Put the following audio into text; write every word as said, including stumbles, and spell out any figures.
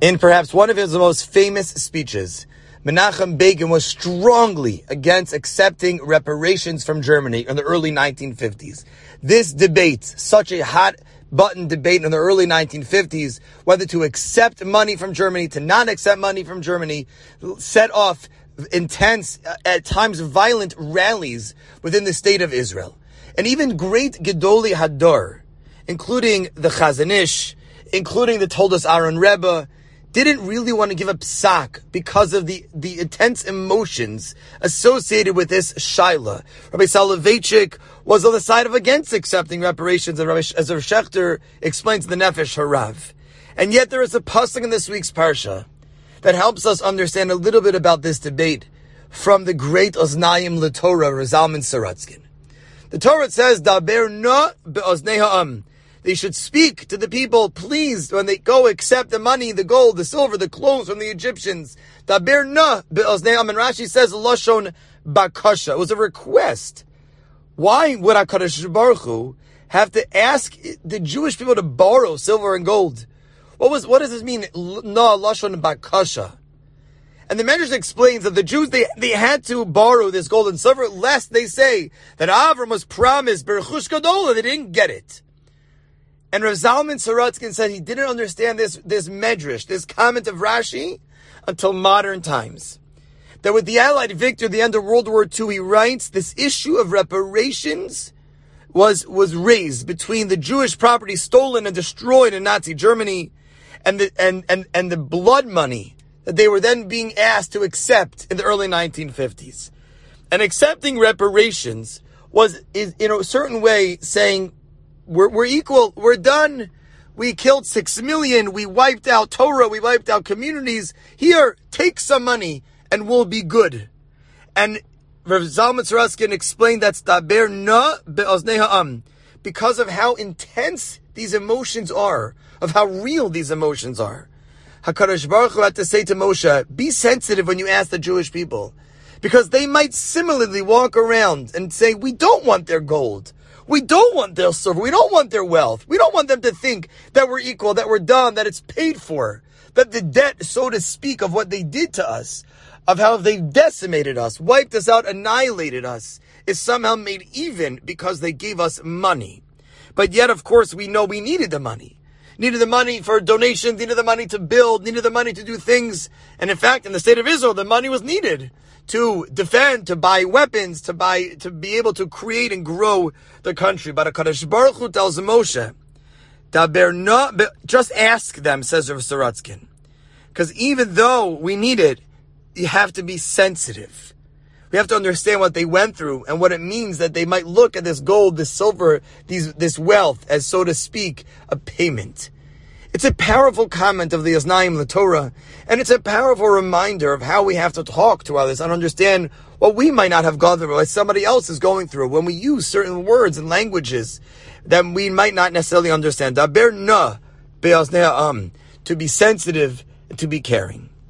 In perhaps one of his most famous speeches, Menachem Begin was strongly against accepting reparations from Germany in the early nineteen fifties. This debate, such a hot button debate in the early nineteen fifties, whether to accept money from Germany, to not accept money from Germany, set off intense, at times violent rallies within the state of Israel. And even great Gedolei Hador, including the Chazon Ish, including the Toldos Aaron Rebbe, didn't really want to give a psak because of the, the intense emotions associated with this shaila. Rabbi Soloveitchik was on the side of against accepting reparations, as Rabbi Shechter explains in the Nefesh Harav. And yet there is a pasuk in this week's parsha that helps us understand a little bit about this debate from the great Oznayim LeTorah, Zalman Sorotzkin. The Torah says, Daber na be'oznei ha'am. They should speak to the people, please, when they go accept the money, the gold, the silver, the clothes from the Egyptians. Daber na be'oznei ha'am. And Rashi says, Lashon bakasha. It was a request. Why would HaKadosh Baruch Hu have to ask the Jewish people to borrow silver and gold? What was? What does this mean? Na Lashon bakasha. And the Medrash explains that the Jews, they, they had to borrow this gold and silver, lest they say that Avram was promised Berchush Gadol and they didn't get it. And Rav Zalman Sorotzkin said he didn't understand this, this Medrash, this comment of Rashi, until modern times. That with the Allied victory at the end of World War Two, he writes, this issue of reparations was, was raised between the Jewish property stolen and destroyed in Nazi Germany and the, and, and, and the blood money that they were then being asked to accept in the early nineteen fifties. And accepting reparations was, is, in a certain way, saying, we're, we're equal, we're done, we killed six million, we wiped out Torah, we wiped out communities, here, take some money, and we'll be good. And Rav Zalman Sorotzkin explained that's Daber na be'oznei ha'am, because of how intense these emotions are, of how real these emotions are. HaKadosh Baruch Hu had to say to Moshe, be sensitive when you ask the Jewish people, because they might similarly walk around and say, we don't want their gold, we don't want their silver, we don't want their wealth, we don't want them to think that we're equal, that we're done, that it's paid for, that the debt, so to speak, of what they did to us, of how they decimated us, wiped us out, annihilated us, is somehow made even because they gave us money. But yet, of course, we know we needed the money. Needed the money for donations, needed the money to build, needed the money to do things. And in fact, in the state of Israel, the money was needed to defend, to buy weapons, to buy, to be able to create and grow the country. But HaKadosh Baruch Hu tells Moshe, Daber na, just ask them, says Rav Sorotzkin. Because even though we need it, you have to be sensitive. We have to understand what they went through and what it means that they might look at this gold, this silver, these, this wealth as, so to speak, a payment. It's a powerful comment of the Oznayim LeTorah, and it's a powerful reminder of how we have to talk to others and understand what we might not have gone through, what somebody else is going through, when we use certain words and languages that we might not necessarily understand. Daber na be'oznei ha'am, to be sensitive and to be caring.